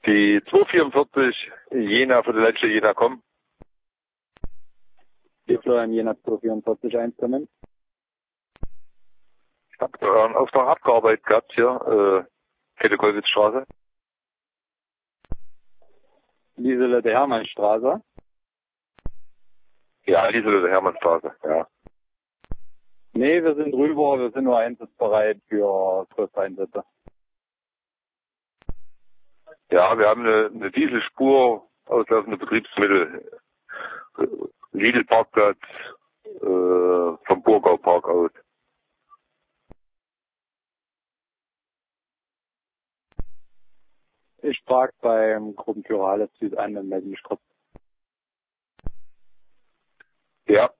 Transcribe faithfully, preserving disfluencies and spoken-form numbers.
Die zweihundertvierundvierzig Jena für die letzte Jena kommen. Die Florian Jena zweihundertvierundvierzig einkommen. Ich habe äh, einen Auftrag abgearbeitet gehabt hier, äh, Käthe-Kollwitz-Straße. Lieselette Hermannstraße. Ja, Lieselette Hermannstraße, ja. Nee, wir sind rüber, wir sind nur einsatzbereit für Kurzeinsätze. Ja, wir haben eine, eine Dieselspur, auslaufende Betriebsmittel, Lidl-Parkplatz, äh, vom Burgau-Park aus. Ich frage beim Gruppenführer Halle Süd an und melde mich kurz. Ja.